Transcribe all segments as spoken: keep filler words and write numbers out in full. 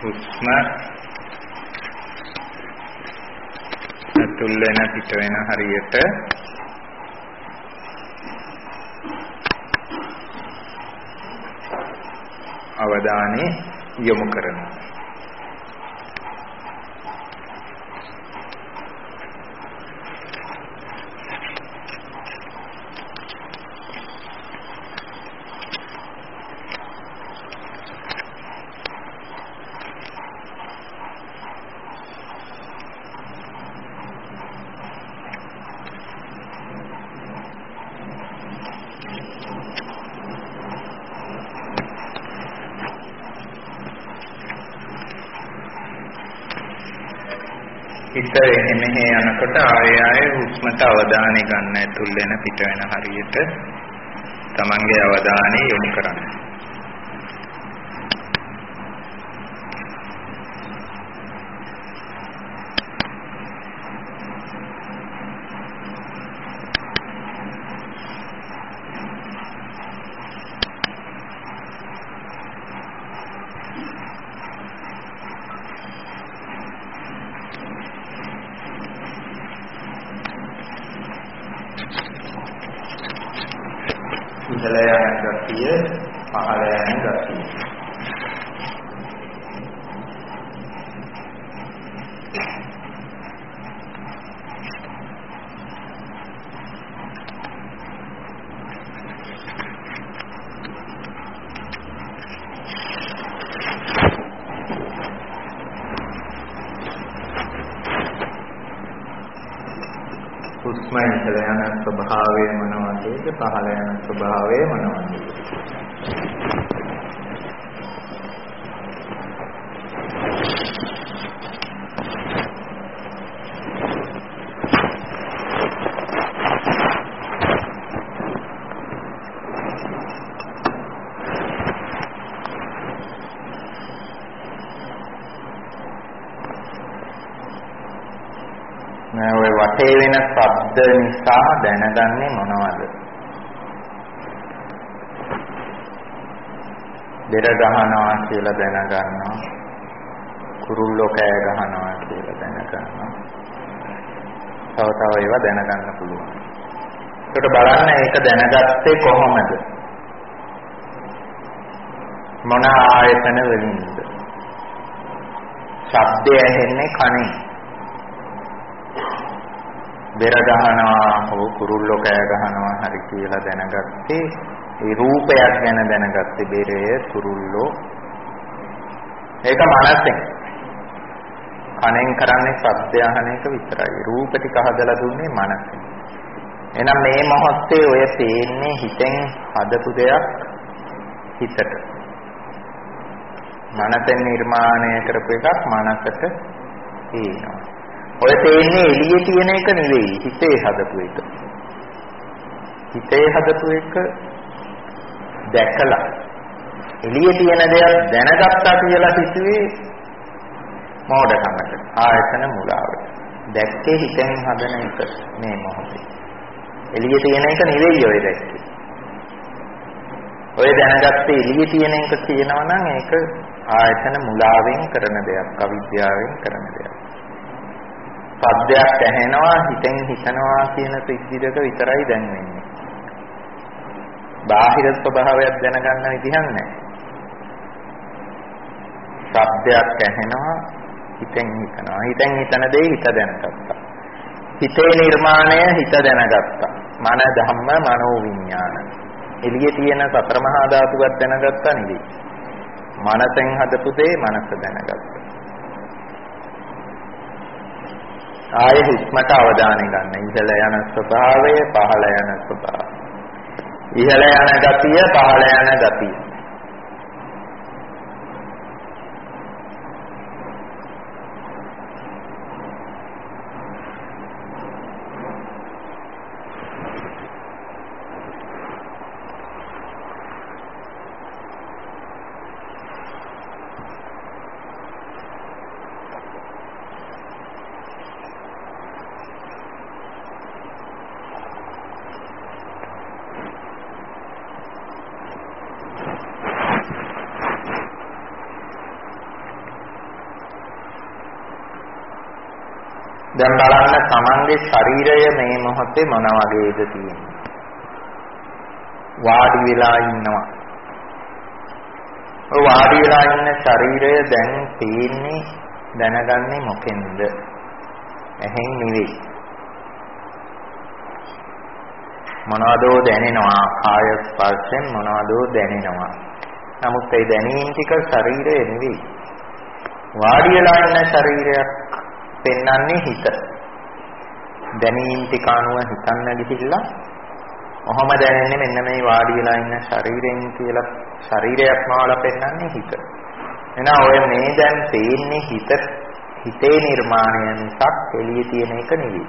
හුස්ම තුල් වෙන පිට වෙන හරියට අවධානය යොමු කරනවා. හිත එමෙහෙ යනකොට ආයෙ ආයෙ හුස්මට අවධානය ගන්න ඇතුල් වෙන පිට වෙන හරියට තමන්ගේ අවධානය යොමු කරන්න. ඉහළ යන ගතිය පහළ යන ගතිය හුස්ම ඉහළ යන ස්වභාවය මොනවද පහළ යන ස්වභාවය මොනවද? ඔය වටේ වෙන ශබ්ද නිසා දැනගන්නේ මොනවද? දෙර ගහනවා කියලා දැනගන්නවා. කුරුල්ලෝ කෑ ගහනවා කියලා දැනගන්නවා. තව තව ඒවා දැනගන්න පුළුවන්. ඒකට බලන්න ඒක දැනගත්තේ කොහොමද? මොන ආයතන වලින්ද? ශබ්දය ඇහෙන්නේ කනින්. දෙර ගහනවා හෝ කුරුල්ලෝ කෑ ගහනවා හරි කියලා දැනගත්තේ ඒ රූපයක් ගැන දැනගත්තේ බෙරය කුරුල්ලෝ ඒක මනසෙන් කනෙන් කරන්නේ ශබ්දය අහන එක විතරයි රූප ටික හදලා දුන්නේ මනසෙන්. එහෙනම් මේ මොහොතේ ඔය තේන්නේ හිතෙන් හදපු දෙයක් හිතට මනසෙන් නිර්මාණය කරපු එකක් මනසට තියෙනවා. ඔය තේන්නේ එළියේ තියෙන එක නෙවෙයි හිතේ හදපු එක. හිතේ හදපු එක දැකලා එළියේ තියෙන දේක් දැනගත්තා කියලා හිතුවේ මෝඩකමකට ආයතන මුලාවට. දැක්කේ හිතෙන් හදන එක මේ මොහොතේ. එළියේ තියෙන එක නෙවෙයි ඔය දැක්කේ. ඔය දැනගත්තේ එළියේ තියෙන එක කියනවා නම් ඒක ආයතන මුලාවෙන් කරන දෙයක්, අවිද්‍යාවෙන් කරන දෙයක්. සද්දයක් ඇහෙනවා හිතෙන් හිතනවා කියන සිද්ධි දෙක විතරයි දැන් වෙන්නේ. බාහිර ස්වභාවයක් දැනගන්න විදිහක් නැහැ. ශබ්දයක් ඇහෙනවා හිතෙන් හිතනවා. හිතෙන් හිතන දේ හිත දැනගත්තා. හිතේ නිර්මාණය හිත දැනගත්තා. මන ධම්ම මනෝ විඥාන. එළියේ තියෙන සතර මහා ධාතුවත් දැනගත්තා නෙවෙයි. මනසෙන් හදපු දේ මනස දැනගත්තා. ආයෙ හුස්මට අවධානය ගන්න. ඉහළ යන ස්වභාවය පහළ යන ස්වභාවය. ඉහළ යන ගතිය පහළ යන ගතිය. දැන් බලන්න තමන්ගේ ශරීරය මේ මොහොතේ මොන වගේද තියෙන්නේ. වාඩි වෙලා ඉන්නවා. ඔය වාඩි වෙලා ඉන්න ශරීරය දැන් තියෙන්නේ දැනගන්නේ මොකෙන්ද? ඇහෙන් නෙවෙයි. මොනවදෝ දැනෙනවා, කාය ස්පර්ශයෙන් මොනවදෝ දැනෙනවා. නමුත් ඒ දැනීම් ටික ශරීරය නෙවෙයි. වාඩි වෙලා ඉන්න ශරීරයක් පෙන්වන්නේ හිත. දැනීම් ටික අනුව හිතන්න ගිහිල්ලා ඔහොම දැනෙන්නේ මෙන්න මේ වාඩි වෙලා ඉන්න ශරීරයෙන් කියලා ශරීරයක් මාලා පෙන්වන්නේ හිත. එහෙනම් ඔය මේ දැන් තේන්නේ හිත හිතේ නිර්මාණය මිසක් එළියේ තියෙන එක නෙවෙයි.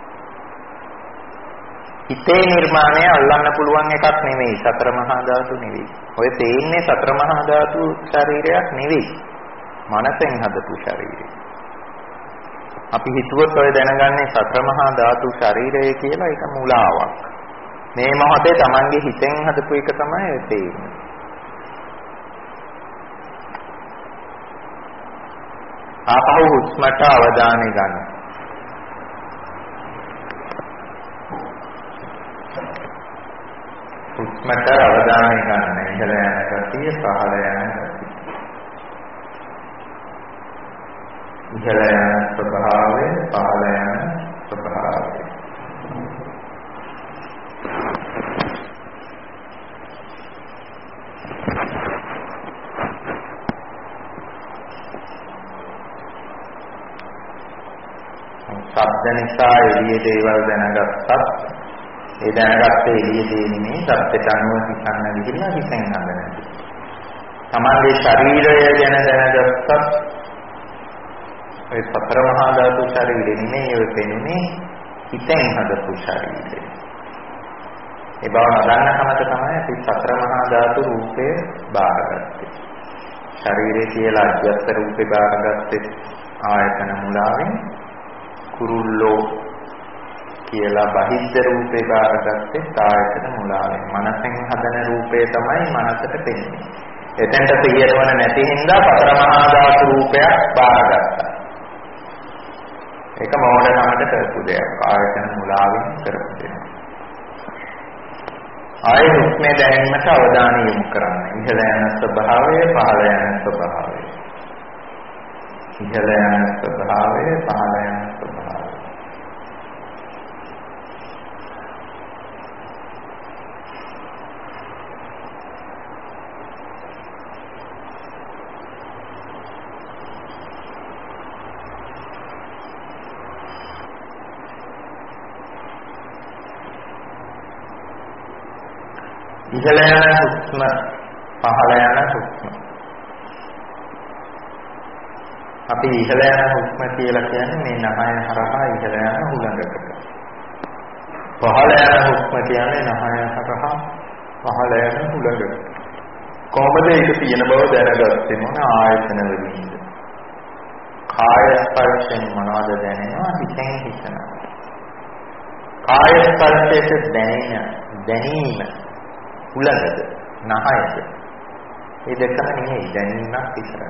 හිතේ නිර්මාණය අල්ලන්න පුළුවන් එකක් නෙවෙයි. සතර මහා ධාතු නෙවෙයි. ඔය තේන්නේ සතර මහා ධාතු ශරීරයක් නෙවෙයි. මනසෙන් හදපු ශරීරය. අපි හිතුවොත් ඔය දැනගන්නේ සතර මහා ධාතු ශරීරය කියලා ඒක මුලාවක්. මේ මොහොතේ Tamange හිතෙන් හදපු එක තමයි ඔය තේන්නේ. ආපහු හුස්මට අවධානය ගන්න. හුස්මට අවධානය ගන්න. ඉහළ යන ගතිය, පහළ යන ගතිය. ඉහළ යන ස්වභාවය, පහළ යන ස්වභාවය. ශබ්ද නිසා එළියේ දේවල් දැනගත්තත් ඒ දැනගත්තේ එළියේ දේ නෙමෙයි ශබ්දයට අනුව හිතන්න ගිහිල්ලා හිතෙන් හඳන. තමන්ගේ ශරීරය ගැන දැනගත්තත් ඒ සතර මහා ධාතු ශරීරෙ නෙමෙයි ඔය පෙනුනේ හිතෙන් හදපු ශරීරය. ඒ බව නොදන්නකමත තමයි අපි සතර මහා ධාතු රූපය බාරගත්තේ. ශරීරය කියලා අධ්‍යස්ත රූපේ බාරගත්තේ ආයතන මුලාවෙන්. කුරුල්ලෝ කියලා බහිද්ධ රූපේ බාරගත්තේ ආයතන මුලාවෙන්. මනසෙන් හදන රූපේ තමයි මනසට පෙනෙන්නේ. එතෙන්ට පියරවන නැති හින්දා සතර මහා ධාතු රූපයක් බාරගත්තා. ඒක මෝඩකමට කරපු දෙයක්. ආයතන මුලාවෙන් කරපු දෙයක්. ආය හුස්මේ දැනීමට අවධානය යොමු කරන්න. ඉහළ යන ස්වභාවය, පහළ යන ස්වභාවය. ඉහළ යන ස්වභාවය, පහළ යන ස්වභාවය. ඉහළ යන හුස්ම, පහළ යන හුස්ම. අපි ඉහළ යන හුස්ම කියලා කියන්නේ මේ නහය හරහා ඉහළ යන හුලඟකට. පහළ යන හුස්ම කියන්නේ නහය හරහා පහළ යන හුලඟකට. කොහොමද ඒක තියෙන බව දැනගත්තේ මොන ආයතන වලින්ද? කාය ස්පර්ශයෙන් මොනවද දැනෙනවා? හිතෙන් හිතනවා. කාය ස්පර්ශයට දැනෙන දැනීම හුලඟද නහයද? මේ දෙකම නෙමෙයි දැනීමක් විතරයි.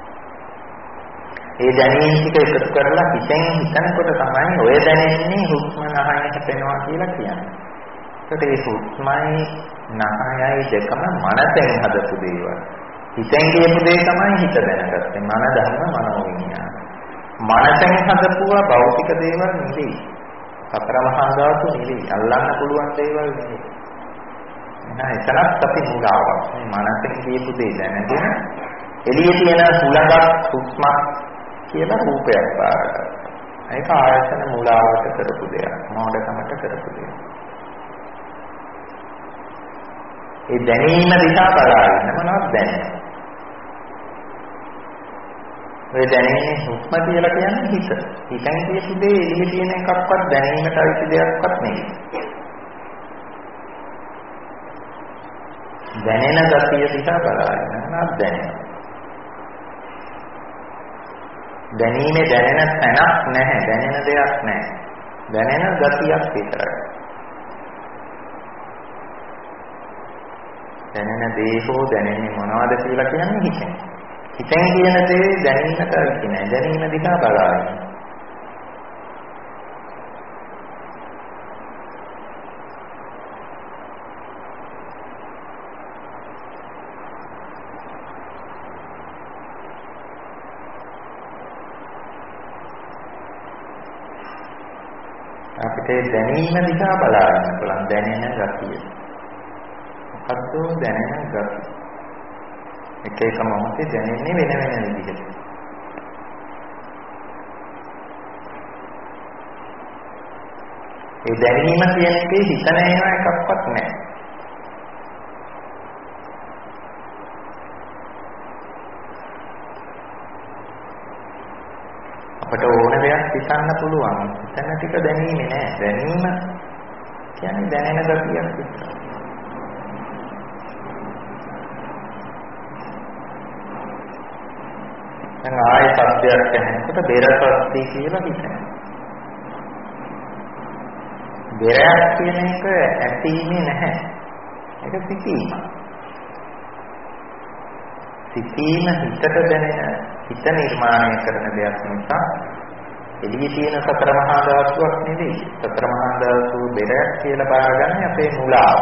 ඒ දැනීම ටික එකතු කරලා හිතෙන් හිතනකොට තමයි ඔය දැනෙන්නේ හුස්ම නහයට පෙනවා කියලා කියන්නේ. ඒකට ඒ හුස්මයි නහයයි දෙකම මනසෙන් හදපු දේවල්. හිතෙන් කියපු දේ තමයි හිත දැනගත්තේ. මන ධර්ම මනෝ විඥාන. මනසෙන් හදපුවා භෞතික දේවල් නෙවෙයි. සතර මහා ධාතු නෙවෙයි. අල්ලන්න පුළුවන් දේවල් නෙවෙයි. එහෙනම් එතනත් අපි මුලාවක්. මේ මනසෙන් කියපු දේ දැනගෙන එළියේ තියෙන හුලඟක් හුස්මක් කියලා රූපයක් බාරගත්තා. ඒක ආයතන මුලාවට කරපු දෙයක්. මොඩකමට කරපු දෙයක්. ඒ දැනීම දිහා බලාගෙන මොනවද දැනෙන්නේ? ඔය දැනෙන්නේ හුස්ම කියලා කියන්නේ හිත. හිතෙන් කියපු දේ එළියේ තියෙන එකක්වත් දැනීමට අයිති දෙයක්වත් නෙවෙයි. දැනෙන ගතිය දිහා බලාගෙන මොනවද දැනෙන්නේ? දැනීමේ දැනෙන තැනක් නැහැ, දැනෙන දෙයක් නැහැ. දැනෙන ගතියක් විතරයි. දැනෙන දේ හෝ දැනෙන්නේ මොනවද කියලා කියන්නේ හිතෙන්. හිතෙන් කියන දේ දැනීමට අයිති නැහැ. දැනීම දිහා බලාගෙන. අපිට දැනීම දිහා බලන්න පුළුවන්. දැනෙන ගතිය. මොකද්ද දැනෙන ගතිය? එක එක මොහොතේ දැනෙන්නේ වෙන වෙන විදිහට. ඒ දැනීම කියන එකේ හිතන ඒවා එකක්වත් නැහැ. අපට ඕන දෙයක් හිතන්න පුළුවන්. හිතන ටික දැනීමේ නෑ. දැනීම කියන්නේ දැනෙන ගතියක් විතරයි. දැන් ආයෙ සත්‍යයක් කියනකොට බෙර සත්‍ය කියලා හිතනවා. බෙරයක් කියන එක ඇතිීමේ නැහැ. ඒක සිටීම. සිටීම හිතට දැනෙන හිත නිර්මාණය කරන දෙයක් නිසා එළියේ තියෙන සතර මහා ධාතුවක් නෙවෙයි. සතර මහා ධාතු බෙරයක් කියලා බාරගන්නේ අපේ මුලාව.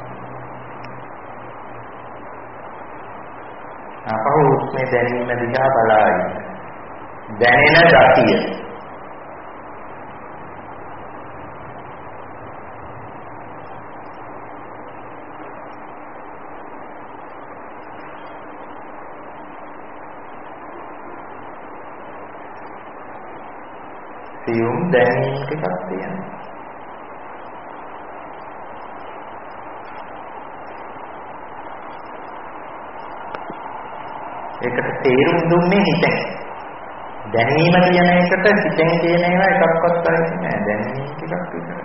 අපහු මේ දැනීම දිහා බලائیں. දැනෙන ගතිය. සියුම් දැනීම් ටිකක් තියෙනවා. ඒකට තේරුම් දුන්නේ හිතෙන්. දැනීම කියන එකට හිතෙන් කියන ඒවා එකක්වත් අයිති නෑ. දැනීම් ටිකක් විතරයි.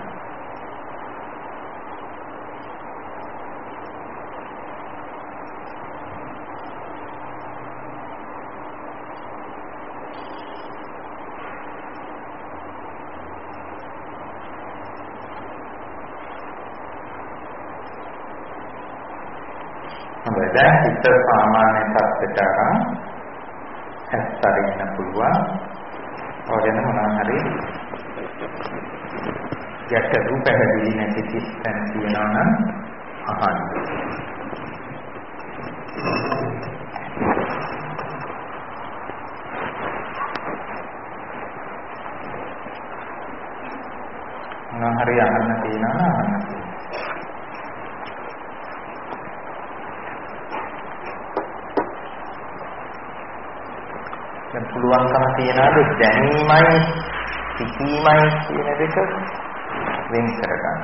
දැන් හිත සාමාන්‍ය තත්ත්වයට අරන් හැස්තරින්න පුළුවන්. ඔයගෙන මොනවා හරි ගැටලු පැහැදිලි නැති කිසිම තියෙනවා නම් අහන්න. මොනවා හරි අහන්න තියෙනවා අහන්න. දැන් පුළුවන්කම තියනවාද දැනීමයි සිතීමයි කියන දෙක වෙන් කරගන්න.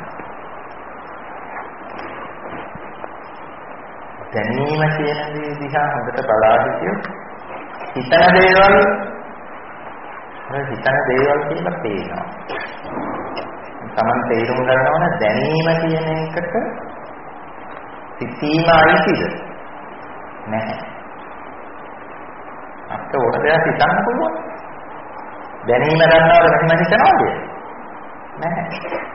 දැනීම කියන දේ දිහා හොඳට බලා හිටියොත් හිතන දේවල් අර හිතන දේවල් කියලා පේනවා. Taman තේරුම් ගන්න ඕන දැනීම කියන එකට සිතීම අයිතිද නැහැ. අපිට ඕන දෙයක් හිතන්න පුළුවන්. දැනීම ගන්නවද මෙහෙම හිතනවද? නැහැ.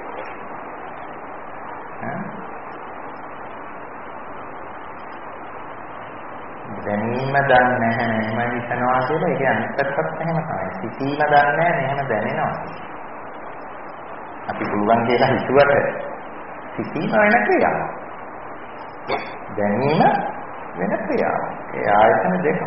දැනීම දන්නේ නැහැ මෙහෙම හිතනවා කියලා ඒක අනිත් පැත්තත් එහෙම තමයි. සිතීම දන්නේ නැහැ මෙහෙම දැනෙනවා. අපි පුළුවන් කියලා හිතුවට සිතීම වෙන ක්‍රියාවක්. දැනීම වෙන ක්‍රියාවක්. ඒ ආයතන දෙක.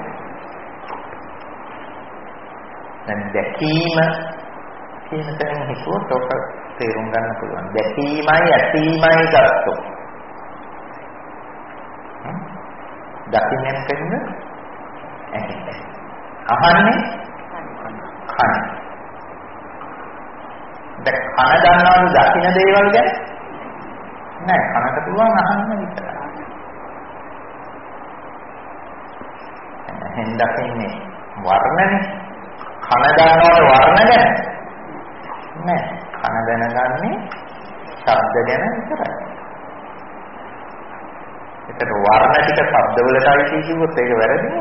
දැන් දැකීම කියන තැන හිතුවොත් ඔක තේරුම් ගන්න පුළුවන්. දැකීමයි ඇසීමයි ගත්තොත්. දකින්නේ මොකද? ඇහෙන්නේ. අහන්නේ? කන. දැන් කන දන්නවද දකින්න දේවල් ගැන? නෑ කනට පුළුවන් අහන්න විතරයි. එහෙන් දකින්නේ වර්ණනේ. කන දන්නවද වර්ණ ගැන? නෑ කන දැනගන්නේ ශබ්ද ගැන විතරයි. ඒකට වර්ණ ටික ශබ්ද වලටයි කිව්වොත් ඒක වැරදිද?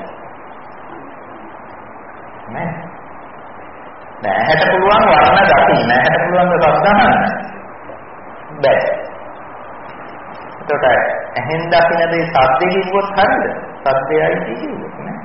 නෑ. නෑ ඇහැට පුළුවන් වර්ණ දකින්න, ඇහැට පුළුවන් ශබ්ද අහන්න. බෑ. ඒකට ඇහෙන් දකින්න දේ ශබ්ද කිව්වොත් හරියද? ශබ්දයයි කිව්වොත් නෑ.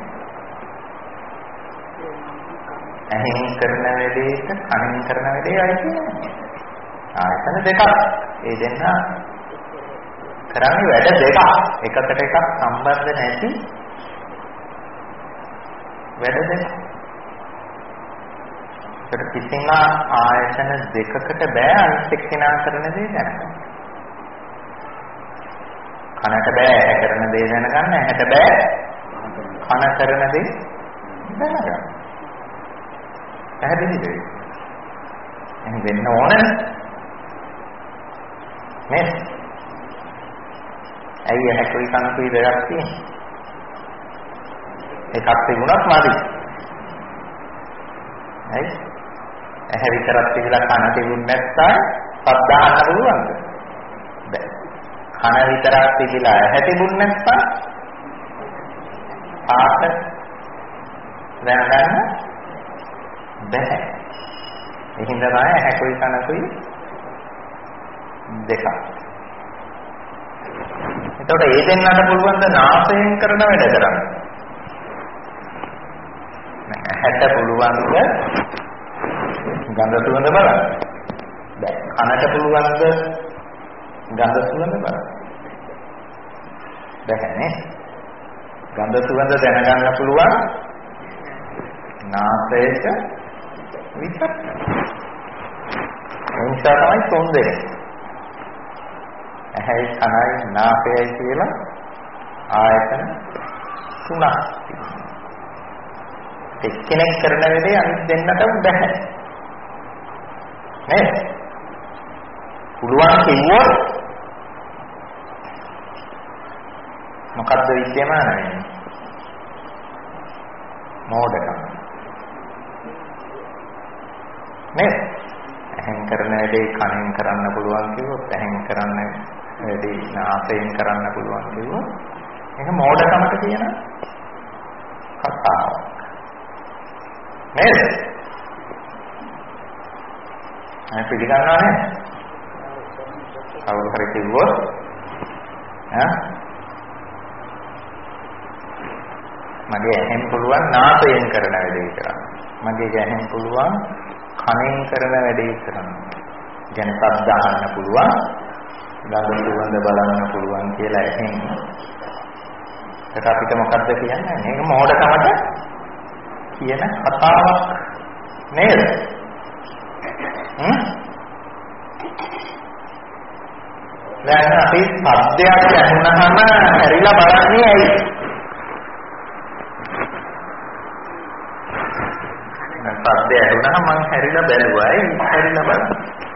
ඇහෙන් කරන වැඩේට කනෙන් කරන වැඩේ අයිති නෑ. ආයතන දෙකක්. ඒ දෙන්න කරන්නේ වැඩ දෙකක්. එකකට එකක් සම්බන්ධ නැති වැඩ දෙකක්. ඒකට කිසිම ආයතන දෙකකට බෑ අනිත් එක්කෙනා කරන දේ දැනගන්න. කනට බෑ ඇහැ කරන දේ දැනගන්න, ඇහැට බෑ කන කරන දේ දැනගන්න. පැහැදිලිද? එහෙනම් වෙන්න ඕනේ නේ? ඇයි ඇහැකුයි කනකුයි දෙකක් තියෙන්නේ? එකක් තිබුණත් මදි. ඇයි? ඇහැ විතරක් තිබිලා කන තිබුණ නැත්නම් ශබ්ද අහන්න පුළුවන්ද? බැහැ. කන විතරක් තිබිලා ඇහැ තිබුණ නැත්නම් ආත දැනගන්න බැහැ. එහෙනම් තමයි ඇහැකුයි කනකුයි දෙකක්. එතකොට ඒ දෙන්නට පුළුවන් ද නාසයෙන් කරන වැඩ කරන්න? ඇහැට පුළුවන් ද ගඳ සුවඳ බලන්න? බැහැ. කනට පුළුවන් ද ගඳ සුවඳ බලන්න? බැහැ නේ. ගඳ සුවඳ දැනගන්න පුළුවන් නාසයට විතරයි. එනිසා තමයි සොන්දේ. ඇහැයි කනයි නාසයයි කියලා ආයතන තුනක් තියෙනවා. එක්කෙනෙක් කරන වැඩේ අනිත් දෙන්නටම බෑ. නේද? පුළුවන් කිව්වොත් මොකද්ද විද්‍යමාන වෙන්නේ? මෝඩකම. නේද? ඇහෙන් කරන වැඩේ කනෙන් කරන්න පුළුවන් කිව්වොත්, ඇහෙන් කරන්න වැඩේ නාසයෙන් කරන්න පුළුවන් කිව්වොත් ඒක මෝඩකමට කියන කතාවක්. නේද? අය පිළිගන්නවා නේද? කවුරු හරි කිව්වොත් ඈ මගේ ඇහෙන් පුළුවන් නාසයෙන් කරන වැඩේ කරන්න. මගේ ඇහෙන් පුළුවන් කනෙන් කරන වැඩේ කරන්න. ගැන ශබ්ද අහන්න පුළුවන්, ගඳ සුවඳ බලන්න පුළුවන් කියලා ඇහෙන්. ඒක අපිට මොකද්ද කියන්නේ? මේක මෝඩකමට කියන කතාවක් නේද? හ්ම්? දැන් අපි සද්දයක් ඇහුනහම හැරිලා බලන්නේ ඇයි? සද්දය ඇහුනහම මං හැරිලා බැලුවා. ඇයි හැරිලා බලන්නේ?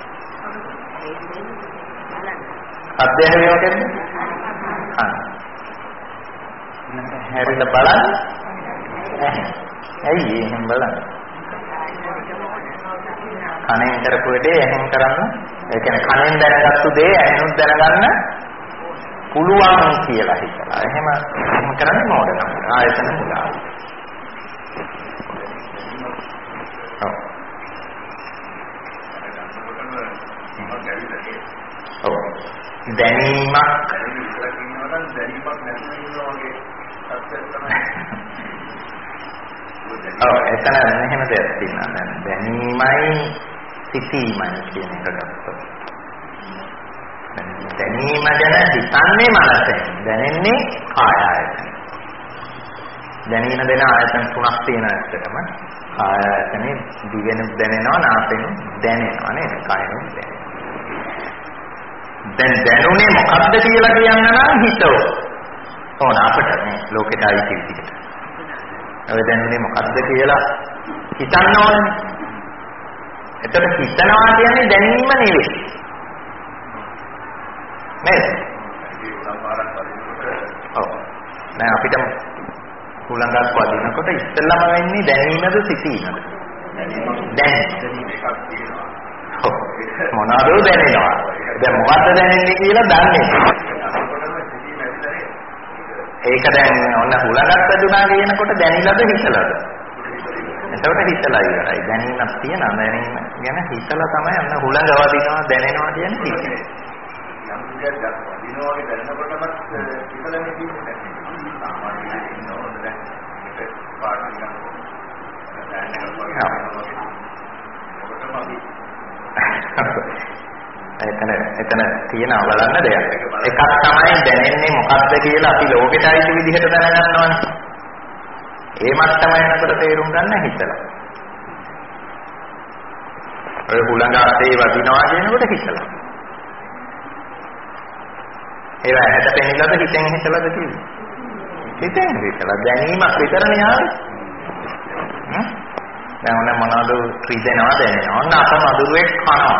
සද්දය ඇහුවා කියන්නේ? අන්න. හැරිලා බලන්නේ? ඇයි එහෙම බලන්නේ? කනෙන් කරපු දේ ඇහෙන් කරන්න, ඒ කියන්නේ කනෙන් දැනගත්තු දේ ඇහෙනුත් දැනගන්න පුළුවන් කියලා හිතලා. එහෙම එහෙම කරන්නේ මොකටද? ආයතන මුලා. ඔව්. ඔව්. දැනීමක් දැනීමක් නැතිව ඉන්නවා වගේ සත්‍යයක් තමයි. ඔව් එතන මෙහෙම දෙයක් තියෙනවා. දැනීමයි සිතීමයි කියන එක ගත්තොත්. දැනීම ගැන හිතන්නේ මනසෙන්. දැනෙන්නේ කාය ආයතන. දැනීම දෙන ආයතන තුනක් තියෙන ඇත්තටම. කාය ආයතනේ දිවෙන දැනෙනවා, නාසයෙන් දැනෙනවා නේද? කායෙන් දැනෙනවා. දැන් දැනුනේ මොකක්ද කියලා කියන්න නම් හිතෝ. ඕන අපිට මේ ලෝකෙට ආйти විදිහට. ඔය දැනුනේ මොකක්ද කියලා හිතන්න ඕනේ. එතකොට හිතනවා කියන්නේ දැනීම නෙවෙයි. නේද? ඔව්. නෑ අපිට හුලඟක් වදිනකොට ඉස්සෙල්ලාම වෙන්නේ දැනීමද සිතීමද? දැනීම. ඔව්. මොනවාද දැනෙනවා? දැන් මොකද්ද දැනෙන්නේ කියලා දන්නේ නැහැ. ඒක දැන් ඔන්න හුලඟක් වැදුනා කියනකොට දැනිලාද හිතලාද? එතකොට හිතලා ඉවරයි. දැනීමක් තියෙනවා. දැනීම ගැන හිතලා තමයි අන්න හුලඟ වදිනවා දැනෙනවා කියන්නේ. යම් දෙයක් වදිනවා වගේ දැනෙනකොටම හිතලානේ තියෙන්නේ. සාමාන්‍යයෙන් ඉන්නවද දැන් ඒක පාඩම් එතන එතන තියෙනවා බලන්න දෙයක්. එකක් තමයි දැනෙන්නේ මොකක්ද කියලා අපි ලෝකෙට ආйти විදිහට දැනගන්න ඕනේ. ඒ මට්ටම එනකොට තේරුම් ගන්න හිතලා. ඔය හුළඟ අතේ වදිනවා කියනකොට හිතලා. ඒවා ඇහැට පෙනෙන්නද හිතෙන් හිතලාද කියන්නේ? හිතෙන් හිතලා දැනීමක් විතරනේ ආවේ. හ්ම්? දැන් ඔන්න මොනවද රිදෙනවා දැනෙනවා. ඔන්න අත මధుරෙක් කනවා.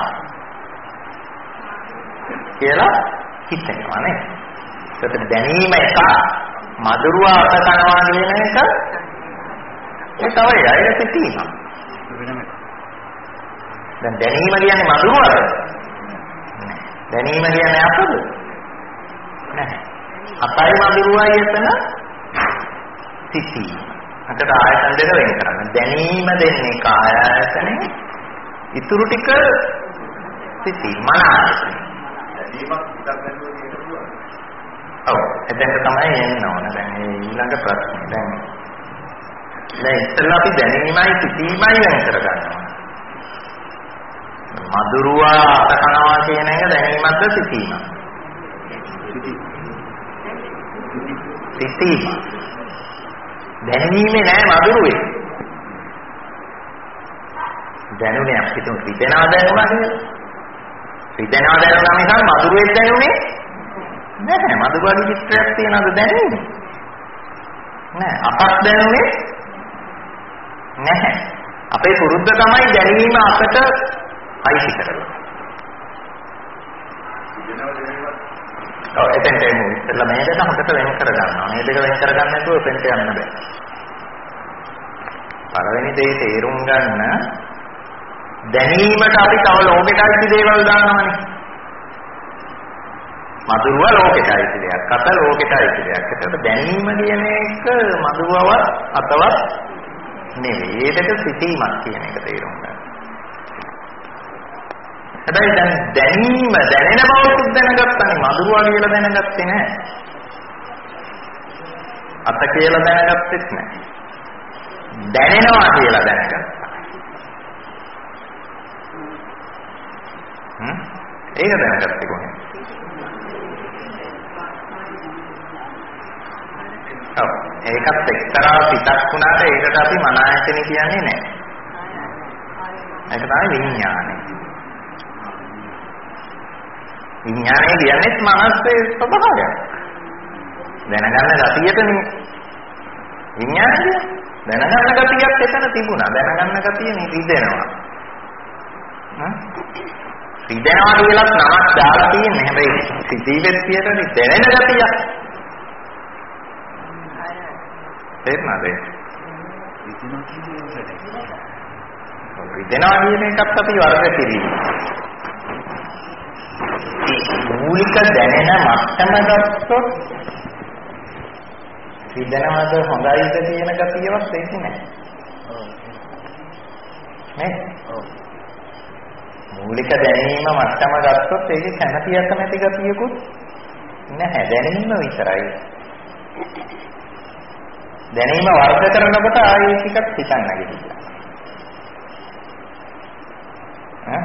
කියලා හිතෙනවා නේ. ඒකට දැනීම එක මధుරව අත කනවා කියන එක ඒ තමයි අයිර සිටීම. දැන් දැනීම කියන්නේ මధుරවද? නෑ. දැනීම කියන්නේ අපද? නෑ. අපයි මధుරවයි එතන සිටීම. අකට ආයතන දෙක වෙන් කරන්න. දැනීම දෙන්නේ කාය ආයතනෙ. ඉතුරු ටික සිටීම මන ආයතනෙ. දැනීමක් විතරක් නැතුව කියන්න පුළුවන්. ඔව්. එතෙන්ට තමයි එන්න ඕන. දැන් මේ ඊළඟ ප්‍රශ්නේ. දැන් දැන් ඉතින් අපි දැනීමයි සිටීමයි වෙන් කරගන්නවා. මధుරවා අතකනවා කියන එක දැනීමක්ද සිටීමක්ද? සිටීම. දැනීමේ නෑ මధుරවේ. දැනුනේ අපිට රිදෙනවා දැනුණා කියලා. රිදෙනවා දැනුණා මිසක් මధుරවේ දැනුනේ නෑ. මధుරවගේ චිත්‍රයක් තියනද දැනෙන්නේ? නෑ. අපක් දැනුනේ නැහැ. අපේ පුරුද්ද තමයි දැනීම අපට අයිති කරලා. ඔව් එතෙන්ට එමු. ඉතින් මේ දෙක හොඳට වෙන් කරගන්නවා. මේ දෙක වෙන් කරගන්න නැතුව එතෙන්ට යන්න බෑ. පළවෙනි දේ තේරුම් ගන්න දැනීමට අපි තව ලෝකෙටයි දේවල් දානවනේ. මధుරව ලෝකෙටයි දෙයක්. කත ලෝකෙටයි දෙයක්. ඒකට දැනීම කියන එක මధుරවත් අතවත් නෙවෙයි. ඒකට සිටීමක් කියන එක තේරුම් ගන්න. හැබැයි දැන් දැනීම දැනෙන බව දැනගත්තනේ මధుරවා කියලා දැනගත්තේ නැහැ. අත කියලා දැනගත්තෙත් නැහැ. දැනෙනවා කියලා දැනගත්තා. හ්ම් ඒක දැනගත්තේ කොහොමද? ඔව් ඒකත් එක්තරා පිටක් වුණාට ඒකට අපි මන ආයතන කියන්නේ නැහැ. ඒක තමයි විඥානය. විඥානය කියන්නේ මනසේ ස්වභාවයක්. දැනගන්න ගතියටනේ විඥානය. දැනගන්න ගතියක් එතන තිබුණා. දැනගන්න ගතිය නිරිදෙනවා. හ්ම්? රිදෙනවා කියලත් නමක් දාලා තියෙන්නේ. හැබැයි සිද්ධිවෙත්තියට දැනෙන ගතියක්. තේරුණාද? රිදෙනවා කියන එකත් අපි වර්ග කිරීම. මූලික දැනෙන මට්ටම ගත්තොත් රිදෙනවද හොඳයිද කියන ගතියවත් එන්නේ නැහැ. නේ? ඔව්. මූලික දැනීම මට්ටම ගත්තොත් ඒකේ කැමැතියක් නැති ගතියකුත් නැහැ. දැනීම විතරයි. දැනීම වර්ධ කරනකොට ආයෙ ටිකක් හිතන්න ගිහිල්ලා. ඈ?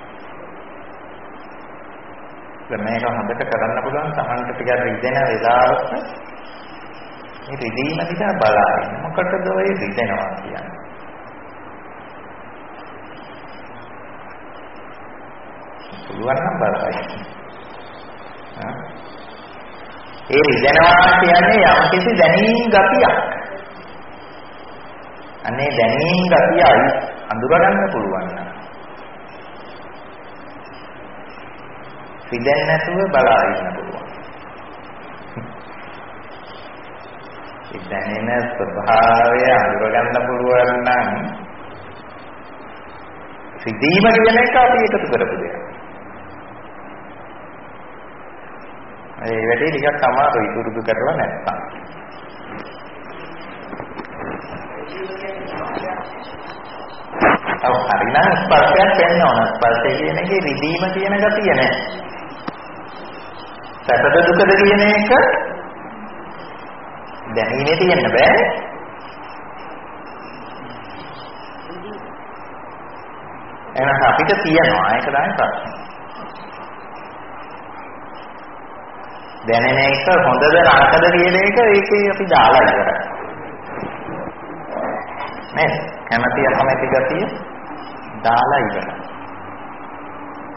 දැන් මේක හොඳට කරන්න පුළුවන් සමහරට ටිකක් රිදෙන වෙලාවක මේ රිදීම දිහා බලන්න. මොකටද ඔය රිදෙනවා කියන්නේ? පුළුවන් නම් බලන්න. ඈ? ඒ රිදෙනවා කියන්නේ යම් කිසි දැනීම් ගතියක්. අනේ දැනීම් ගතියයි අඳුරගන්න පුළුවන් නම්. රිදෙන්නේ නැතුව බලා ඉන්න පුළුවන්. ඒ දැනෙන ස්වභාවය අඳුරගන්න පුළුවන් නම් රිදීම කියන එක අපි එකතු කරපු දෙයක්. ඒ වැඩේ ටිකක් අමාරුයි පුරුදු කරලා නැත්නම්. ඔව් හරිනම් ස්පර්ශයක් වෙන්න ඕන. ස්පර්ශය කියන එකේ රිදීම කියන ගතිය නැහැ. සැපද දුකද කියන එක දැනීමේ තියෙන්න බෑ. එහෙනම් අපිට තියෙනවා ඒක තමයි ප්‍රශ්නේ. දැනෙන එක හොඳද නරකද කියන එක ඒකේ අපි දාලා ඉවරයි. නේද? කැමැති අකමැති ගතිය දාලා ඉවරයි.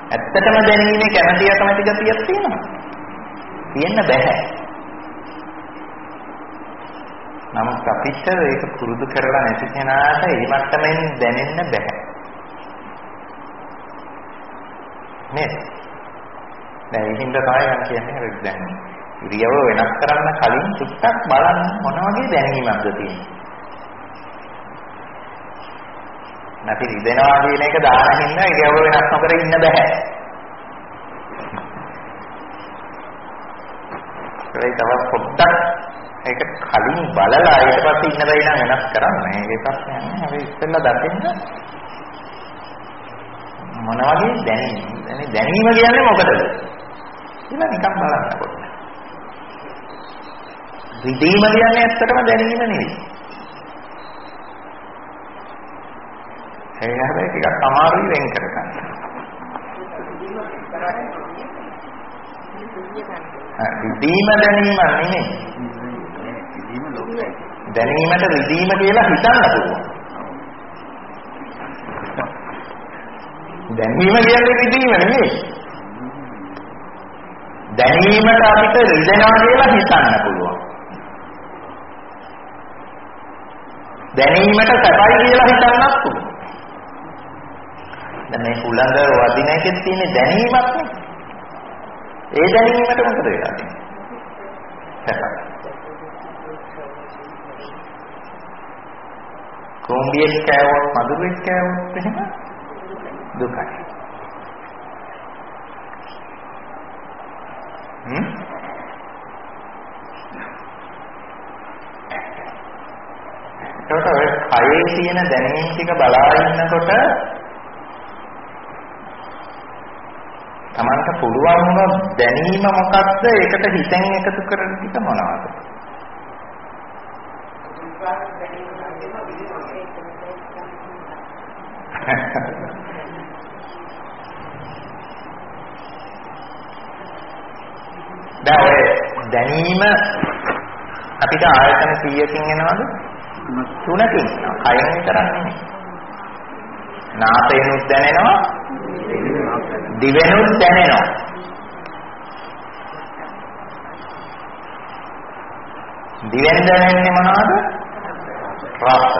ඇත්තටම දැනීමේ කැමැති අකමැති ගතියක් තියෙනවා. තියෙන්න බෑ. නමුත් අපිට ඒක පුරුදු කරලා නැති කෙනාට ඒ මට්ටමින් දැනෙන්න බෑ. නේද? දැන් ඒකින්ද තමයි මම කියන්නේ හරි දැන් ඉරියව වෙනස් කරන්න කලින් චුට්ටක් බලන්න මොන වගේ දැනීමක්ද තියෙන්නේ. නැති රිදෙනවා කියන එක දාන හින්දා ඉරියව වෙනස් නොකර ඉන්න බෑ. ඒ තව පොඩ්ඩක් ඒක කලින් බලලා ඊට පස්සේ ඉන්න බැරි නම් වෙනස් කරන්න. ඒක ප්‍රශ්නයක් නෑ. අපි ඉස්සෙල්ලා දකින්න මොන වගේ දැනීම දැනීම කියන්නේ මොකටද කියලා නිකන් බලන්නකොට. රිදීම කියන්නේ ඇත්තටම දැනීම නෙවෙයි. ඒ හැබැයි ටිකක් අමාරුයි වෙන් කරගන්න. රිදීම දැනීම නෙමෙයි. දැනීමට රිදීම කියලා හිතන්න පුළුවන්. දැනීම කියන්නේ රිදීම නෙමෙයි. දැනීමට අපිට රිදෙනවා කියලා හිතන්න පුළුවන්. දැනීමට සැපයි කියලා හිතන්නත් පුළුවන්. දැන් මේ හුළඟ වදින එකේ තියෙන දැනීමක් නේ. ඒ දැනීමට මොකද වෙලා තියෙන්නේ? සැපයි. කොම්බියෙක් කෑවොත් මధుරෙක් කෑවොත් එහෙම දුකයි. හ්ම්? ඒකට ඔය කයේ තියෙන දැනීම් ටික බලා ඉන්නකොට තමන්ට පුළුවන් වුණ දැනීම මොකක්ද? ඒකට හිතෙන් එකතු කරන ටික මොනවද? දැන් ඔය දැනීම අපිට ආයතන කීයකින් එනවද? තුනකින්. කයෙන් විතරක් නෙමෙයි. නාසයෙන්ුත් දැනෙනවා, දිවෙනුත් දැනෙනවා. දිවෙන් දැනෙන්නේ මොනවද? රස.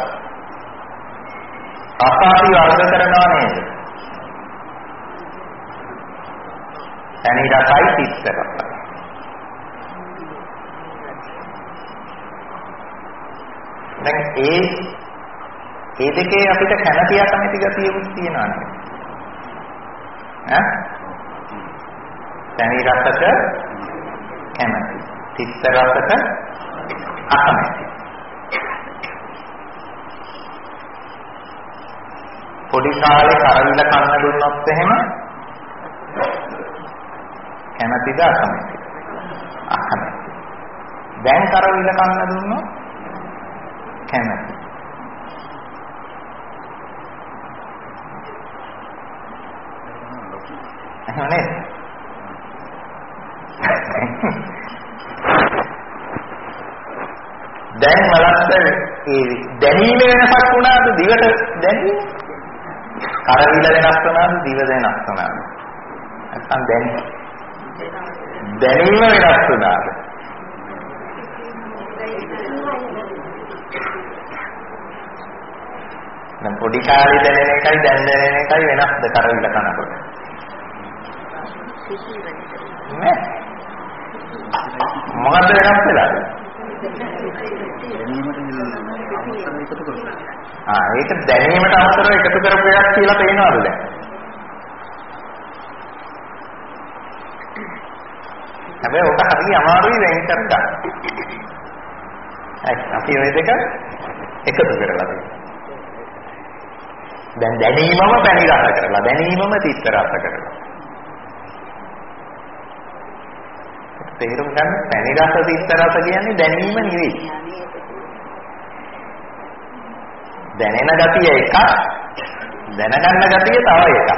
රස අපි වර්ග කරනවා නේද? තනි රසයි තිත්ත රසයි. දැන් ඒ ඒ දෙකේ අපිට කැමැති අකමැති ගතියකුත් තියෙනවා නේද? ඈ? තනි රසක කැමැති, තිත්ත රසක අකමැති. පොඩි කාලේ කරවිල කන්න දුන්නොත් එහෙම කැමැතිද අකමැතිද? අකමැති. දැන් කරවිල කන්න දුන්නොත් කැමැති. එහෙමනේ. දැන් මලත් ඒ දැනීම වෙනසක් වුණාද දිවට දැනීම? කරවිල වෙනස් වුණාද දිව වෙනස් වුණාද? නැත්නම් දැන් දැනීම වෙනස් වුණාද? දැන් පොඩි කාලේ දැනෙන එකයි දැන් දැනෙන එකයි වෙනස්ද කරවිල කනකොට? නෑ. මොකද වෙනස් වෙලාද? ආ ඒක දැනීමට අමතරව එකතු කරපු එකක් කියලා පේනවද දැන්? හැබැයි ඔක හරිය අමාරුයි වෙන් කරගන්න. අපි ওই දෙක එකතු කරලා තියෙනවා. දැන් දැනීමම පැණි රස කරලා දැනීමම තිත්ත රස කරලා. තේරුම් ගන්න පැණි රස තිත්ත රස කියන්නේ දැනීම නෙවෙයි. දැනෙන ගතිය එකක්, දැනගන්න ගතිය තව එකක්.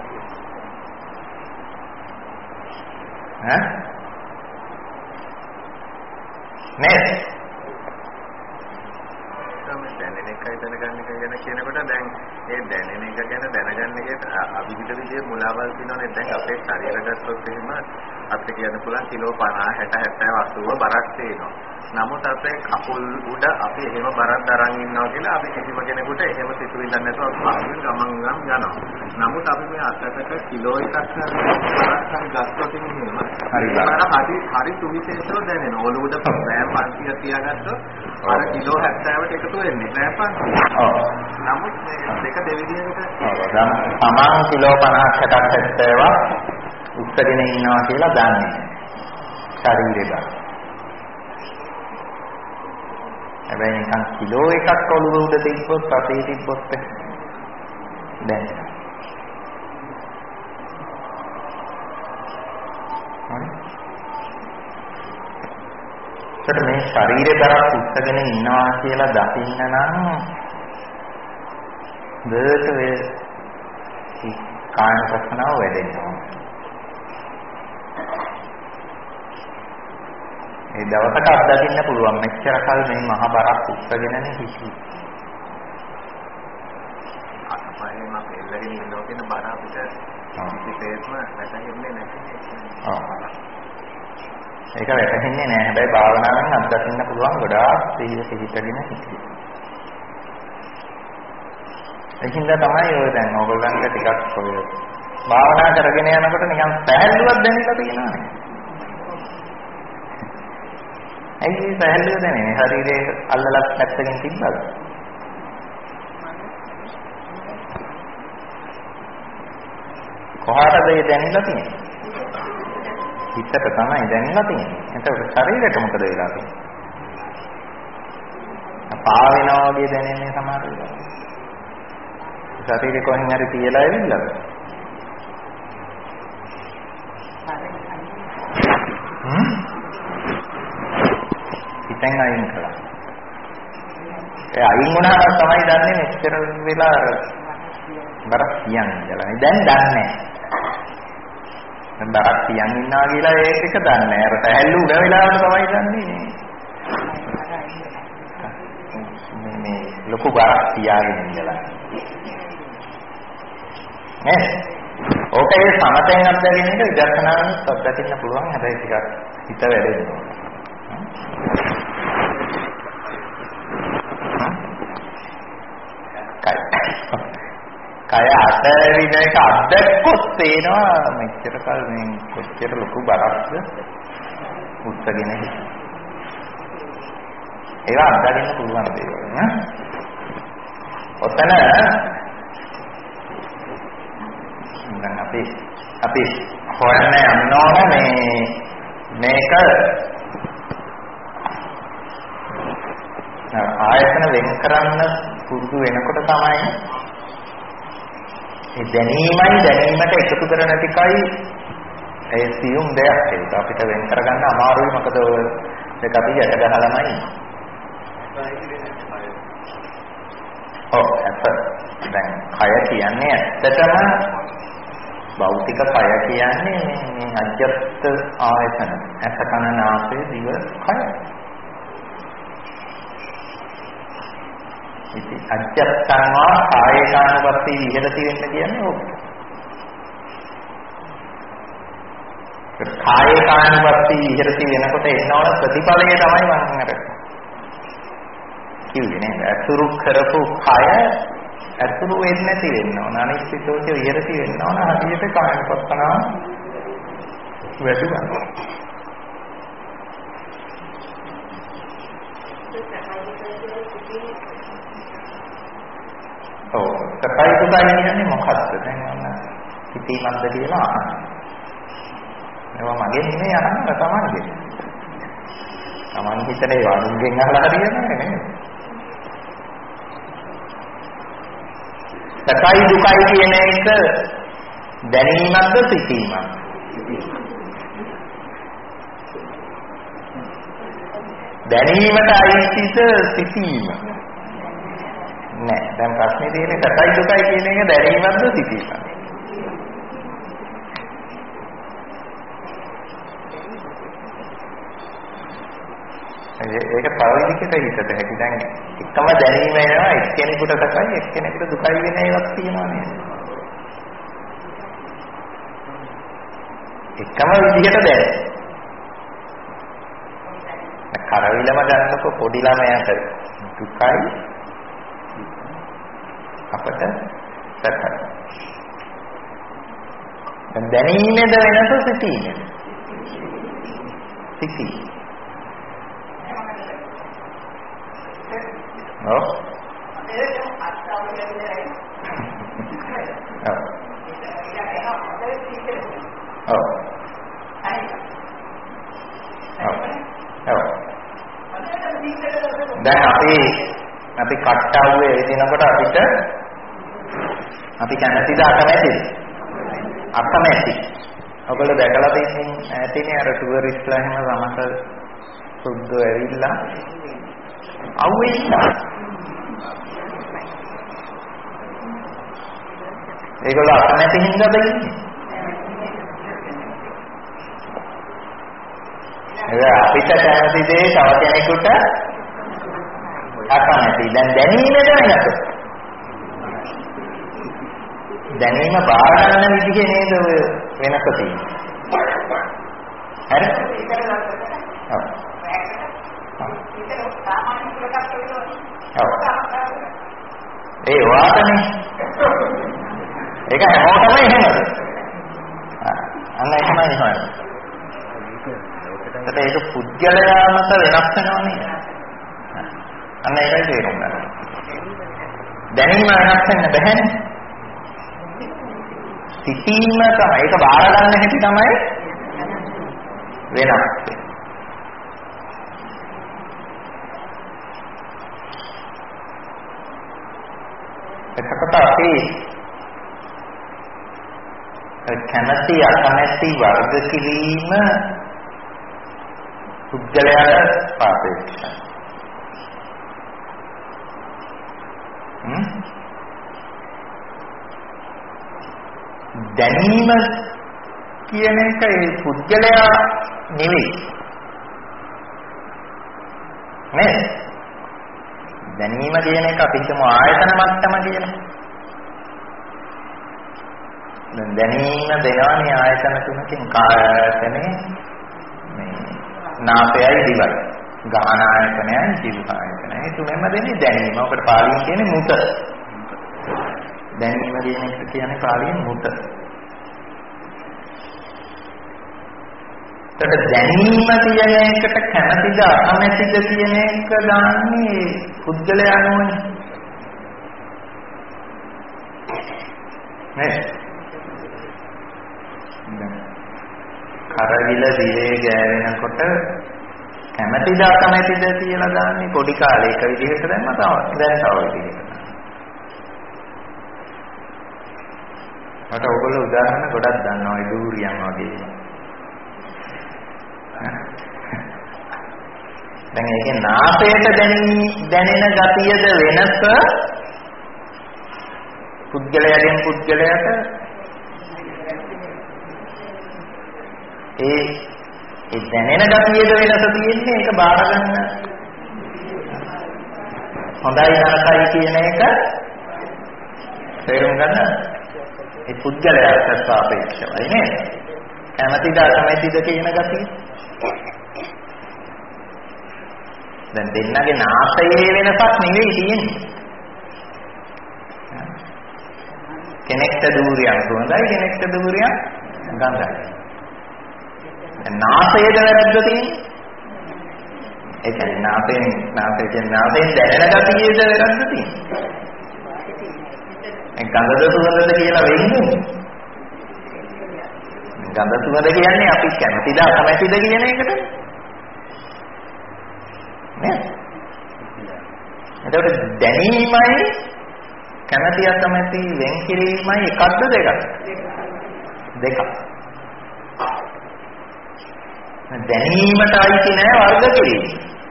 ඈ? නේද? මේ දැනෙන එකයි දැනගන්න එකයි ගැන කියනකොට දැන් ඒ දැනෙන එක ගැන දැනගන්න එකට අවිවිධ විදිහේ මුලාවල් තියෙනවානේ. දැන් අපේ ශරීර ගත්තොත් එහෙම අපිට කියන්න පුළුවන් කිලෝ පනහ හැට හැත්තෑ අසූව බරක් තියෙනවා. නමුත් අපේ කකුල් උඩ අපි එහෙම බරක් දරන් ඉන්නවා කියලා අපි කිසිම කෙනෙකුට එහෙම සිතුවිල්ලක් නැතුව පාරේ ගමන් ගම් යනවා. නමුත් අපි මේ අතකට කිලෝ එකක් හරි ගත්තොත් එහෙම හරි හරි හරි සුවිශේෂව දැනෙනවා. ඔලුවද බෑ පන්තිය තියාගත්තොත් අර කිලෝ හැත්තෑවට එකතු වෙන්නේ නෑ පන්තිය. ඔව්. නමුත් මේ දෙක දෙවිදිහකට සමාන කිලෝ පනහක් හැටක් හැත්තෑව උත්තරගෙන ඉන්නවා කියලා දන්නේ. ශරීරය ගන්න. හැබැයි නිකන් කිලෝ එකක් ඔලුව උඩ තිබ්බොත් අතේ තිබ්බොත් දැන් හරි මේ ශරීරය දරක් උත්තරගෙන ඉන්නවා කියලා දකින්න නම් දෙයට වේ කායන ප්‍රශ්නාව වැඩෙනවා. ඒ දවසට අත්දකින්න පුළුවන් මෙච්චර කල් මේ මහ බරක් උස්සගෙනනේ හිටියේ. අතපයින් මම එල්ලගෙන ඉන්නවා කියන බර අපිට කිසිසේත්ම වැටහෙන්නේ නැහැ. ඔව්. ඒක වැටහෙන්නේ නැහැ. හැබැයි භාවනාවෙන් අත්දකින්න පුළුවන් ගොඩාක් සිහිය පිහිටගෙන හිටියේ. ඒකින්ද තමයි ඔය දැන් ඕගොල්ලන්ට ටිකක් ඔය භාවනා කරගෙන යනකොට නිකන් පැහැල්ලුවක් දැනෙලා තියෙනවානේ. ඇයි මේ පැහැල්ලුව දැනෙන්නේ? ශරීරයේ අල්ලලක් පැත්තකින් තිබ්බද? කොහාටද ඒ දැනෙලා තියෙන්නේ? හිතට තමයි දැනෙලා තියෙන්නේ. එතකොට ශරීරයට මොකද වෙලා තියෙන්නේ? පා වෙනවා වගේ දැනෙන්නේ සමහර වෙලාවට. ශරීරේ කොහෙන් හරි තියලා ඇවිල්ලාද? හ්ම්? හිතෙන් අයින් කළා. ඒ අයින් වුණාම තමයි දන්නේ මෙච්චර වෙලා බරක් කියන්නේ කියලා. දැන් දන්නේ නැහැ. දැන් බරක් තියන් ඉන්නවා කියලා ඒක එක දන්නේ නැහැ. අර පැහැල්ලු උඩ වෙලාවට තමයි දන්නේ. මේ ලොකු බරක් තියාගෙන ඉඳලා. නේ? ඕකේ සමතෙන් අත්දැකීම එක විදර්ශනාවෙන් අත්දකින්න පුළුවන්. හැබැයි ටිකක් හිත වැඩෙන්න ඕන. කය අතරින් එක අද්දක්කොත් තේනවා මෙච්චර කල් මේ කොච්චර ලොකු බරක්ද උත්සගෙන ඒවා අත්දකින්න පුළුවන් දේවල් නේ. ඔතන දැන් අපි අපි හොයන්න යනවා මේ මේක ආයතන වෙන් කරන්න පුරුදු වෙනකොට තමයි ඒ දැනීමයි දැනීමට එකතු කරන ටිකයි ඒ සියුම් දෙයක් ඒක අපිට වෙන් කරගන්න අමාරුයි. මොකද ඔය දෙක අපි යට ගහලාමයි. ඔව් ඇත්ත. දැන් කය කියන්නේ ඇත්තටම භෞතික කය කියන්නේ මේ අජ්ජත් ආයතන. ඇස කන නාසය දිව කය. ඉතින් අජ්ජත්තාවා කායකානුපස්සී විහෙරති වෙන්න කියන්නේ ඕක. කායකානුපස්සී විහෙරති වෙනකොට එනවන ප්‍රතිඵලය තමයි මම අර කිව්වේ නේද? අසුරු කරපු කය අසුරු වෙන්නේ නැති වෙන්න ඕන. අනිත්‍යෝච විහෙරති වෙන්න ඕන. හරියට කායනුපස්සනාව වැඩිවනවා. ඔව් සකයි සුඛයි කියන්නේ මොකක්ද? දැන් ඔන්න හිතීමක්ද කියලා අහන්න. මේවා මගේ නෙමෙයි අහන්න තමන්ගේ. තමන් හිතේ වඩුන්ගෙන් අහලා හරියන්නේ නෙමෙයි. සකයි දුකයි කියන එක දැනීමක්ද සිතීමක්ද? දැනීමට අයිතිද සිතීම? නෑ. දැන් ප්‍රශ්නේ තියෙන්නේ සකයි දුකයි කියන එක දැනීමක්ද සිතීමක්ද? ඒක තව විදිහකට හිතට හැකි. දැන් එකම දැනීම එනවා එක්කෙනෙකුට සැපයි එක්කෙනෙකුට දුකයි වෙන ඒවාක් තියෙනවා නේද? එකම විදිහට දැනෙන. කරවිලම ගන්නකො පොඩි ළමයාට දුකයි අපට සැපයි. දැන් දැනීමේද වෙනස සිටීමේද? සිටී. ඔව්. ඔව්. ඔව්. දැන් අපි අපි කට්ටාවුවේ එදිනකොට අපිට අපි කැමැතිද අකමැතිද? අකමැති. ඔයගොල්ලෝ දැකලා තියෙන්නේ ඈතිනේ අර ටුවරිස්ට්ලා එහෙම සමහර සුද්ධෝ ඇවිල්ලා අවුවේ ඉන්නවා. ඒගොල්ලෝ අකමැති හින්දාද ඉන්නේ? ඒ අපිට කැමති දේ තව කෙනෙකුට අකමැති. දැන් දැනීමද වෙනස. දැනීම බාර ගන්න විදිහේ නේද ඔය වෙනස තියෙන්නේ. හරි? ඔව්. ඒ වාතනේ. ඒක හැමෝටම එහෙමද? අන්න එහෙමයි එහෙමයි. ඒක පුද්ගලයා මත වෙනස් වෙනවා නේද? අන්න ඒකයි තේරුම් ගන්න. දැනීම වෙනස් වෙන්න බැහැනේ. සිතීම තමයි ඒක බාර ගන්න හැටි තමයි වෙනස්. එතකොට අපි කැමැති අකමැති වර්ග කිරීම පුද්ගලයාට පාපේක්ෂයි. හ්ම් දැනීම කියන එක ඒ පුද්ගලයා නෙවෙයි නේ. දැනීම කියන එක අපි හිතමු ආයතන මට්ටම කියලා. දැන් දැනීම දෙනවනේ ආයතන තුනකින් කායතනේ මේ නාසයයි දිවයි. ගහන ආයතනයයි ජීව ආයතනයයි තුනෙන්ම දෙන්නේ දැනීම. ඔකට පාලියෙන් කියන්නේ මුත. දැනීම කියන එක කියන්නේ පාලියෙන් මුත. ඒකට දැනීම කියන එකට කැමැතිද අකමැතිද කියන එක දාන්නේ පුද්ගලයා නෝනේ. නේ? කරවිල දිවේ ගෑවෙනකොට කැමැතිද අකමැතිද කියලා දාන්නේ පොඩි කාලේ එක විදිහට දැම්ම තව දැන් තව විදිහකට. මට ඔයගොල්ලෝ උදාහරණ ගොඩක් දන්නවා ඒ දූරියන් වගේ. දැන් ඒකේ නාසයට දැනෙන ගතියද වෙනස පුද්ගලයාගෙන් පුද්ගලයාට ඒ ඒ දැනෙන ගතියද වෙනස තියෙන්නේ ඒක බාර ගන්න හොඳයි නරකයි කියන එක තේරුම් ගන්න ඒ පුද්ගලයාට සාපේක්ෂවයි නේද? කැමැතිද අකමැතිද කියන ගතිය. දැන් දෙන්නගේ නාසයේ වෙනසක් නෙවෙයි තියෙන්නේ. කෙනෙක්ට දූරියක් හොඳයි කෙනෙක්ට දූරියක් ගඳයි. නාසයේද වැරද්ද තියෙන්නේ? ඒ කියන්නේ නාසයෙන් නාසයෙන් කියන්නේ නාසයෙන් දැනෙන ගතියේද වැරද්ද තියෙන්නේ? ඒ ගඳද සුවඳද කියලා වෙන්නේ. ගඳ සුවඳ කියන්නේ අපි කැමතිද අකමැතිද කියන එකට. නේද? එතකොට දැනීමයි කැමැති අකමැති වෙන් කිරීමයි එකක්ද දෙකක්ද? දෙකක්. දැනීමට අයිති නෑ වර්ග කිරීම.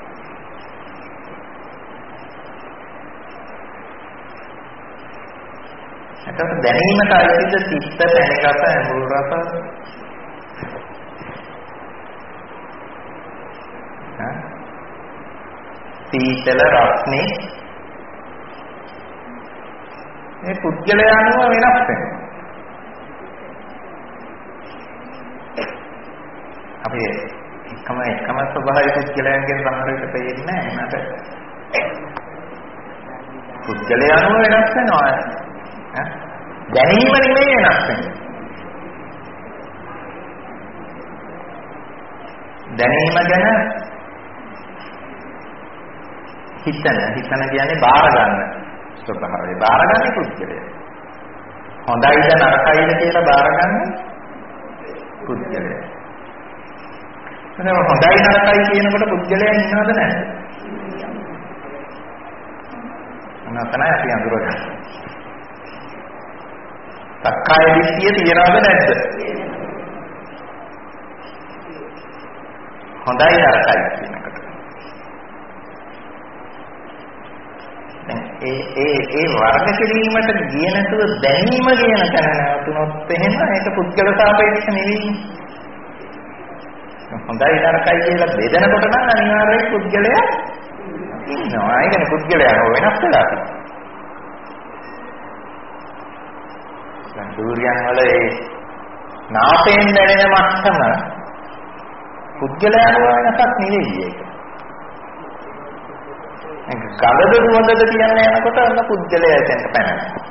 එතකොට දැනීමට අයිතිද සිත්, පැණි රස, ඇඹුල් රස? සීතල රස්නේ මේ පුද්ගලයා අනුව වෙනස් වෙනවා. අපි එකම එකම ස්වභාවය පුද්ගලයන්ගෙන් සමහර විට පෙන්නේ නැහැ. ඒකට පුද්ගලයා අනුව වෙනස් වෙනවා. ඈ දැනීම නෙමෙයි වෙනස් වෙන්නේ. දැනීම ගැන හිතන හිතන කියන්නේ බාර ගන්න ස්වභාවය. බාර ගන්න පුද්ගලයා. හොඳයිද නරකයිද කියලා බාර ගන්න පුද්ගලයා. එහෙනම් හොඳයි නරකයි කියනකොට පුද්ගලයා ඉන්නවද නැද්ද? නැත්නම් අපි අඳුරගන්න. සක්කාය දිට්ඨිය තියනවද නැද්ද? හොඳයි නරකයි කියනකොට. දැන් ඒ ඒ ඒ වර්ග කිරීමට ගිය නැතුව දැනීම කියන තැන නැවතුනොත් එහෙම ඒක පුද්ගල සාපේක්ෂ නෙවෙයි. හොඳයි නරකයි කියලා බෙදනකොට නම් අනිවාර්යයෙන් පුද්ගලයා ඉන්නවා. ඒ කියන්නේ පුද්ගලයා වෙනස් වෙලා තියෙනවා. දැන් දුරියන් වල ඒ නාසයෙන් දැනෙන මට්ටම පුද්ගලයාට වෙනසක් නෙවෙයි ඒක. ඒක ගලද දුවඳද කියන්නේ යනකොට අන්න පුද්ගලයා එතනට පැනනවා.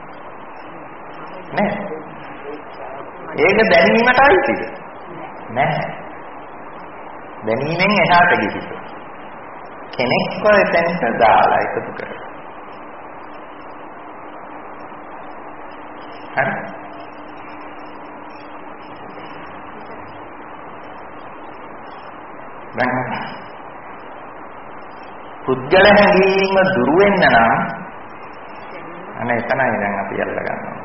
නේ? ඒක දැනීමට අයිතිද? නැහැ. දැනීමෙන් එහාට ගිහින් කෙනෙක්ව එතනට දාලා එකතු කරලා. හරි? දැන් පුද්ගල හැඟීම දුරු වෙන්න නම් අනේ එතනයි දැන් අපි අල්ල ගන්නවා.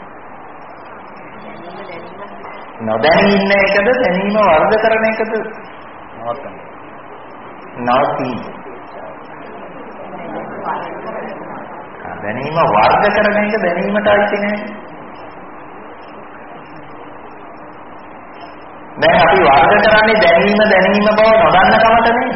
නොදැනී ඉන්න එකද දැනීම වර්ධ කරන එකද? නවත්තන්න. නවති. දැනීම වර්ධ කරන එක දැනීමට අයිති නෑ. දැන් අපි වර්ධ කරන්නේ දැනීම දැනීම බව නොදන්න කමට නෙවෙයි.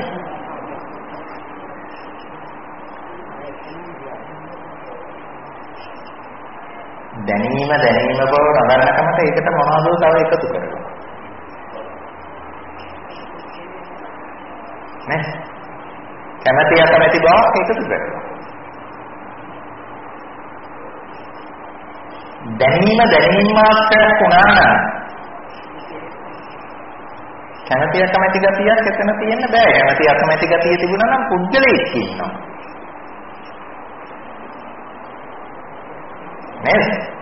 දැනීම දැනීම බව නොදන්න කමට ඒකට මොනවද තව එකතු කරගන්න. නේ? කැමැති අකමැති බවක් එකතු කරගන්න. දැනීම දැනීම මාත්‍රයක් වුණා නම් කැමැති අකමැති ගතියක් එතන තියෙන්න බෑ. කැමැති අකමැති ගතිය තිබුණා නම් පුද්ගලයෙක් ඉන්නවා. නේද?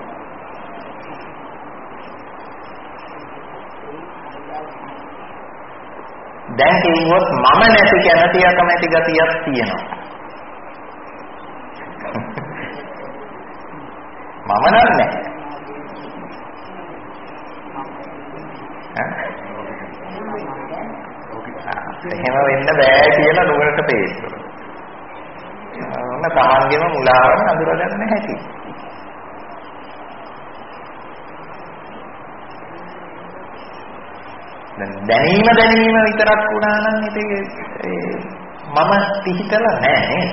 දැන් කිව්වොත් මම නැති කැමැති අකමැති ගතියක් තියෙනවා. මම නෑ. එහෙම වෙන්න බෑ කියලා නුවරට තේරෙනවා. ඔන්න තමන්ගේම මුලාවන් අඳුරගන්න හැටි. දැනීම දැනීම විතරක් වුණා නම් ඉතින් මම පිහිටලා නෑ නේද?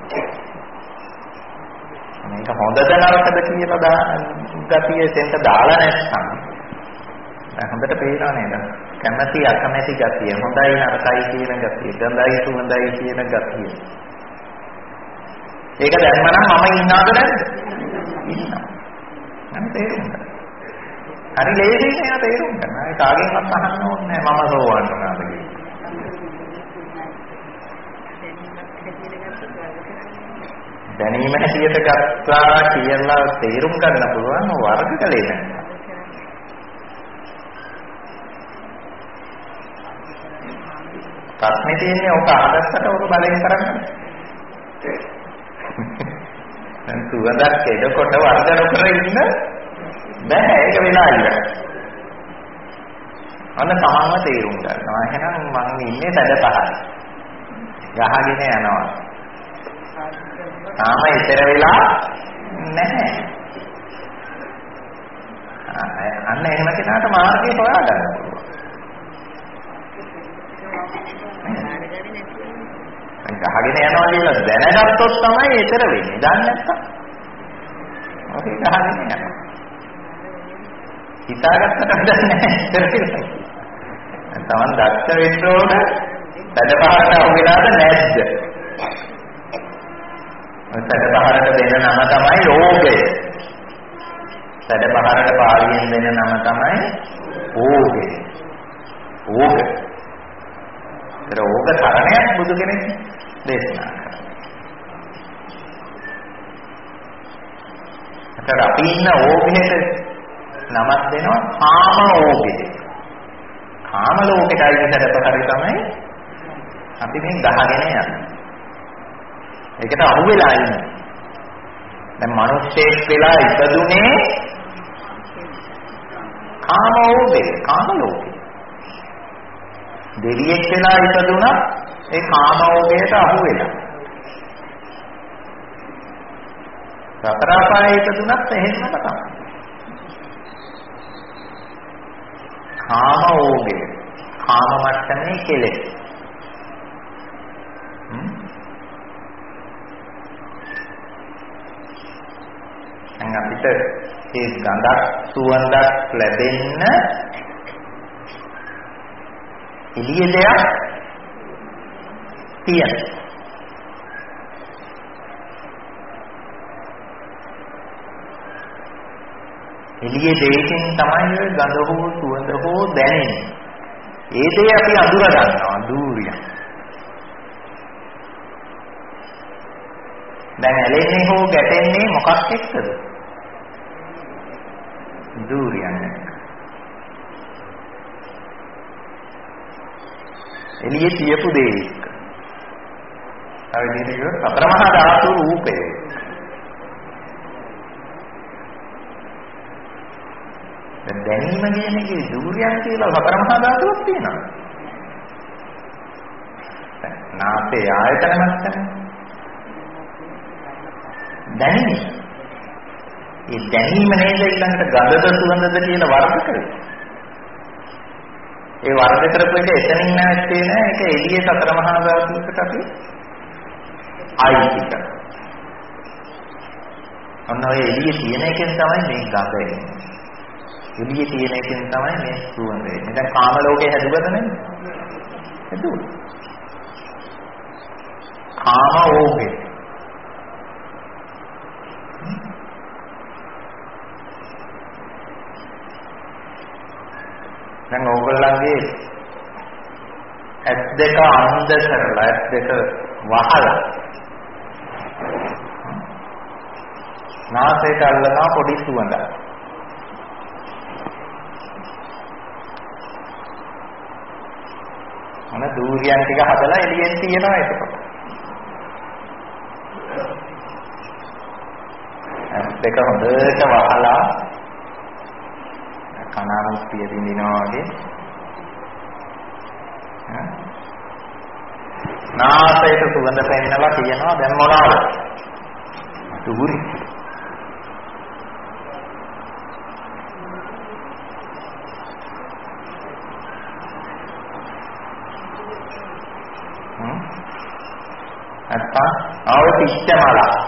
මේක හොඳද නරකද කියලා ගතිය දෙන්න දාලා නැත්නම් හොඳට පේනවා නේද? කැමැති අකමැති ගතිය, හොඳයි නරකයි කියන ගතිය, ගඳයි සුවඳයි කියන ගතිය. ඒක දැම්මනම් මම ඉන්නවද නැද්ද? ඉන්නවා. නම් තේරුණා. හරි ලේසියි නේ තේරුම් ගන්න. ඒ කාගෙන්වත් අහන්න ඕනේ නැහැ මම සෝවන් වුණාද කියලා. දැනීම හැටියට ගත්තා කියලා තේරුම් ගන්න පුළුවන් වර්ග කලේ නැහැ. ප්‍රශ්නේ තියෙන්නේ ඔක අහගත්තට ඔක බලෙන් කරන්නේ. දැන් සුවඳක් එනකොට වර්ග නොකර ඉන්න බෑ. ඒක වෙලා ඉවරයි. අන්න තමන්ම තේරුම් ගන්නවා. එහෙනම් මම ඉන්නේ සැඩ පහයි. ගහගෙන යනවා. තාම ඉතර වෙලා නැහැ. අන්න එහෙම කෙනාට මාර්ගය හොයා ගන්න පුළුවන්. ගහගෙන යනවා කියලා දැනගත්තොත් තමයි ඊතර වෙන්නේ. දන්නේ නැත්තම් ඔකේ ගහගෙන යනවා. හිතාගත්තට වැඩක් නැහැ ඊතර වෙන්නේ. තමන් දක්ෂ වෙන්න ඕන සැඩපහරට අහුවෙලාද නැද්ද? සැඩපහරට දෙන නම තමයි රෝගය. සැඩපහරට පාලියෙන් දෙන නම තමයි ඕගය. ඕග. ඒ ඕග තරණයක් බුදු කෙනෙක් දේශනා කරා. ඒතර අපි ඉන්න ඕගෙට නමක් දෙනවා කාම ඕගය. කාම ලෝකෙටයි සැඩපහරේ තමයි අපි මේ ගහගෙන යන්නේ. ඒකට අහු වෙලා ඉන්නේ. දැන් මිනිස්සෙක් වෙලා ඉපදුනේ කාම ඕගේ, කාම ලෝකේ. දෙවියෙක් වෙලා ඉපදුණා ඒ කාම ඕගයට අහු වෙලා. සතර පායේ ඉපදුණත් එහෙමම තමයි. කාම ඕගේ, කාම මට්ටමේ කෙලෙස්. දැන් අපිට ඒ ගඳක් සුවඳක් ලැබෙන්න එළිය දෙයක් තියෙනවා. එළිය දෙයකින් තමයි ඔය ගඳ හෝ සුවඳ හෝ දැනෙන්නේ. ඒ දේ අපි අඳුර ගන්නවා දූරිය. දැන් ඇලෙන්නේ හෝ ගැටෙන්නේ මොකක් එක්කද? දූරියන් එක්ක. එළියේ තියපු දේ එක්ක. අර විදිහට සතර මහා ධාතු රූපය. දැන් දැනීම කියන එකේ දූරියන් කියලා සතර මහා ධාතුවක් තියෙනවා. දැන් නාසයේ ආයතන මට්ටමේ දැනීම. ඒ දැනීම නේද ඊළඟට ගඳද සුවඳද කියන වර්ග කරේ. ඒ වර්ග කරපු එක එතනින් නැත්තේ නෑ. ඒක එළියේ සතර මහා ධාතුකට අපි ආයිති කරා. අන්න ඔය එළියේ තියෙන එකෙන් තමයි මේ ගඳ එන්නේ. එළියේ තියෙන එකෙන් තමයි මේ සුවඳ එන්නේ. දැන් කාම ලෝකේ හැදුවද නැද්ද? හැදුවා. කාම ඕගේ. දැන් ඕගොල්ලන්ගේ ඇස් දෙක අන්ධ කරලා ඇස් දෙක වහලා නාසයට අල්ලනවා පොඩි සුවඳක්. මොන දූරියන් ටික හදලා එළියෙන් තියනවා එතකොට. ඇස් දෙක හොඳට වහලා කනාමුක්තිය දිනනවා වගේ නාසයට සුගඳ පෙන්නලා කියනවා දැන් මොනවාද? දුහුරි. හ්ම්. අත්තා ආව පිච්චමල.